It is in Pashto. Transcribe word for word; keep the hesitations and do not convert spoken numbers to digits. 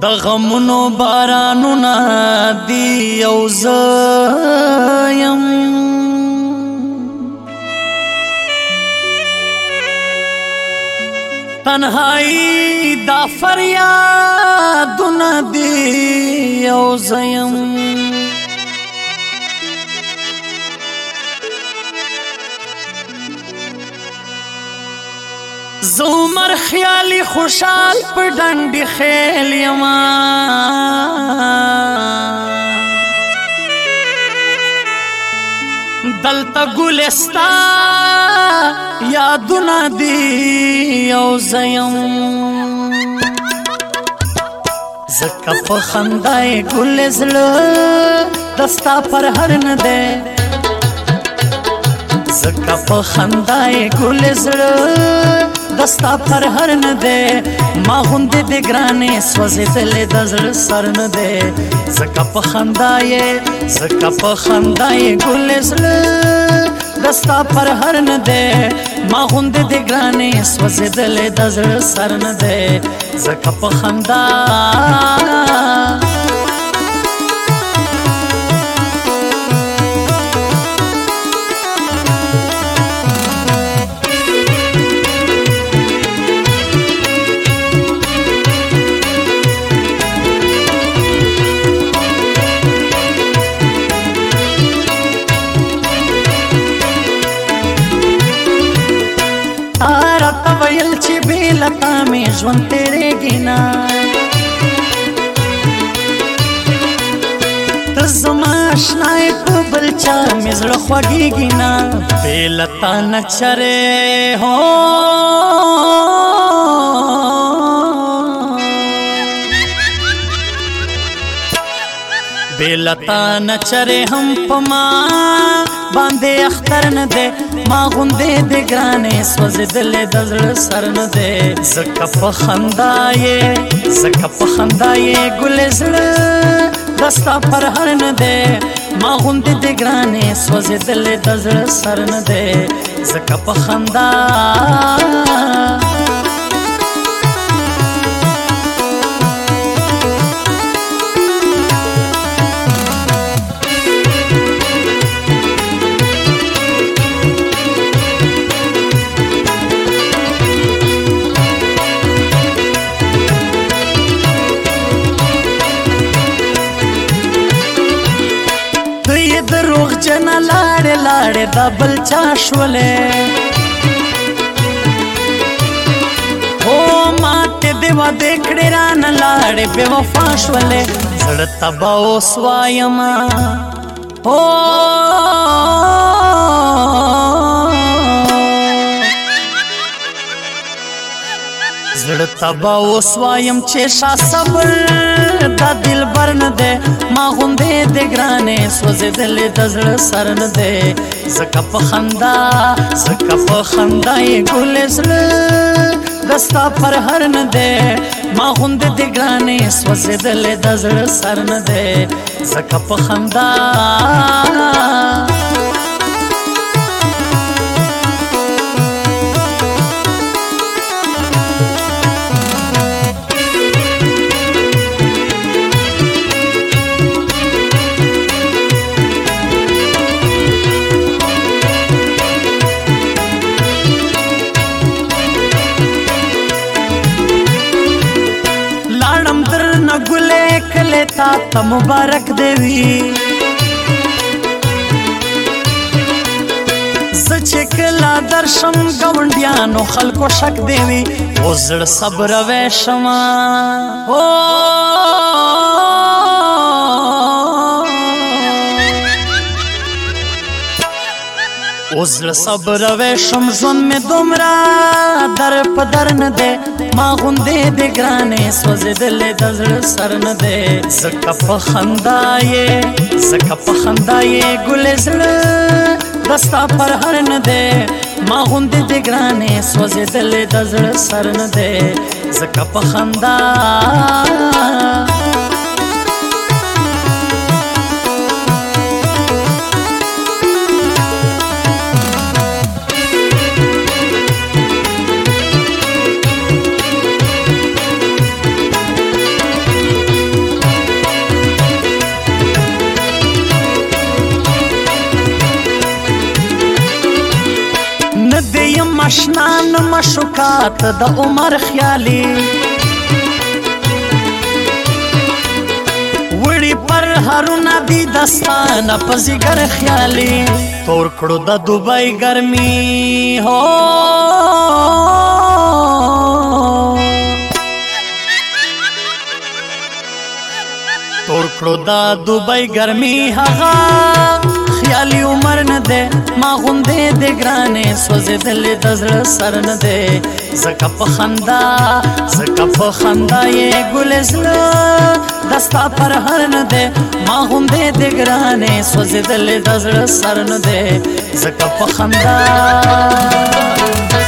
د غمونو بارانونه دی یو زایم تنهایی دا فریادونه دی یو زایم زومر خیالی خوشحال پر ڈنڈی خیل یما دلتا گلستا یادونا دی یو زیم زکا پا خندائی گل زل دستا پر هر نده زکا پا خندائی گل زل دستا پر هر نده ما غنده ده گرانه سوزی دل دزر سر نده زکا پا خندائی زکا پا خندائی گل زل دستا پر هر نده ما غنده ده گرانه سوزی دل دزر سر نده زکا پا خندائی ویل چی بیلتا می ژوند تیریږي نه ته زما اشنای په بل چا مې زړه خوږېږي نه بیلتا نه چرې هو بیلتا نه چرې هم په ما باندې اختر نه ده ما غوندې د ګرانې سوځېدلې د زړه سر نه ده زکه په خندا یې زکه په خندا یې ګلې زړه دستا پر هر نه ده ما غوندې د ګرانې سوځېدلې د زړه سر نه ده زکه په خندا دروغ جنا لاړې لاړې دا بل چا شولې هو ماته دې وعدې کړې رانه لاړې بې وفا شولې زړه تبا اوس وایمه هو زړه تبا اوس وایم چې شا صبر دا دلبر نه ده ما غوندې د ګرانې سوځېدلې د زړه سر نه ده زکه په خندا زکه په خندا یې ګلې زړه دستا پر هر نه ده ما غوندې د ګرانې سوځېدلې د زړه سر نه ده زکه په خندا تا ته مبارک دیوی زه چې کله درشم ګاونډیانو خلکو شک دیوی او زړه صبر ویشما او او زړه صبر ویشم ژوند مې دومره در په در نه دی ما غوندې د ګرانې سوځېدلې د زړه سر نه دی زکه په خندا یې زکه په خندا یې ګلې زړه دستا پر هر نه دی ما غوندې د ګرانې سوځېدلې د زړه سر نه دی زکه په خندا مشنان مشکات د عمر خیالي وړي پر هرونه دي دستانه په زیګر خیالي تور کړو د دوبۍ ګرمي هو تور کړو د دوبۍ ګرمي هغه خیالي عمر نه ده ما غوندې د ګرانې سوځېدلې د زړه سر نه ده ځکه په خندا ځکه په خندا یې ګلې زړه دستا پر هر نه ده ما غوندې د ګرانې سوځېدلې د زړه سر نه ده ځکه په خندا